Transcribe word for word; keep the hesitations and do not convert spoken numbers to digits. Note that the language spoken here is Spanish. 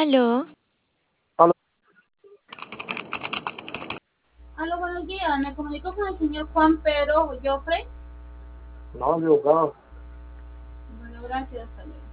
Aló, Aló. Aló, buenos días. Me comunico con el señor Juan Pedro Joffre. No, equivocado. Bueno, gracias. Hasta luego.